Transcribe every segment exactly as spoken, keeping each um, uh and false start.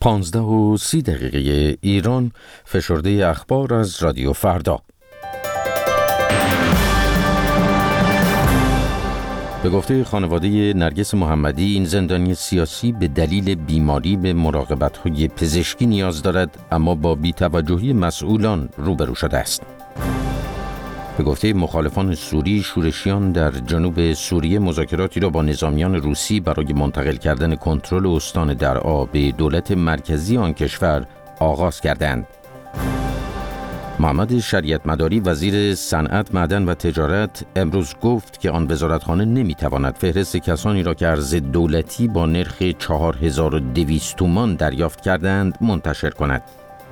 پانزده و سی دقیقه ایران، فشرده اخبار از رادیو فردا. به گفته خانواده نرگس محمدی، این زندانی سیاسی به دلیل بیماری به مراقبت‌های پزشکی نیاز دارد، اما با بی‌توجهی مسئولان روبرو شده است. به گفته مخالفان سوری، شورشیان در جنوب سوریه مذاکراتی را با نظامیان روسی برای منتقل کردن کنترل استان درعا به دولت مرکزی آن کشور آغاز کردند. محمد شریعت مداری، وزیر صنعت، معدن و تجارت، امروز گفت که آن وزارتخانه نمیتواند فهرست کسانی را که ارز دولتی با نرخ چهار هزار و دویست تومان دریافت کردند منتشر کند.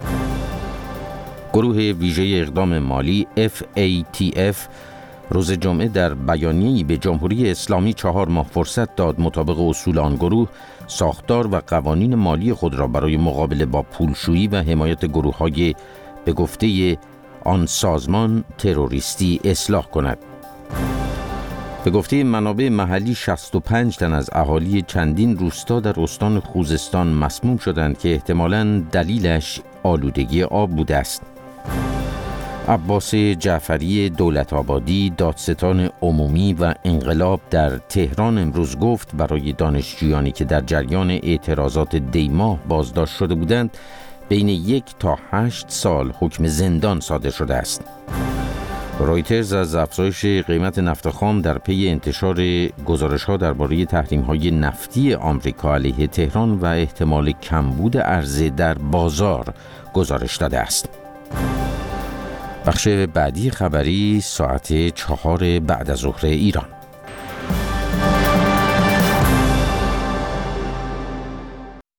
گروه ویژه اقدام مالی اف ای تی اف روز جمعه در بیانیه‌ای به جمهوری اسلامی چهار ماه فرصت داد مطابق اصول آن گروه ساختار و قوانین مالی خود را برای مقابله با پولشویی و حمایت گروه‌های به گفته آن سازمان تروریستی اصلاح کند. به گفته منابع محلی، شصت و پنج تن از اهالی چندین روستا در استان خوزستان مسموم شدند که احتمالاً دلیلش آلودگی آب بوده است. عباس جعفری دولت‌آبادی، دادستان عمومی و انقلاب در تهران، امروز گفت برای دانشجویانی که در جریان اعتراضات دیماه بازداشت شده بودند بین یک تا هشت سال حکم زندان صادر شده است. رویترز از افزایش قیمت نفت خام در پی انتشار گزارش‌ها درباره تحریم‌های نفتی آمریکا علیه تهران و احتمال کمبود عرضه در بازار گزارش داده است. بخش بعدی خبری ساعت چهار بعد از ظهر ایران.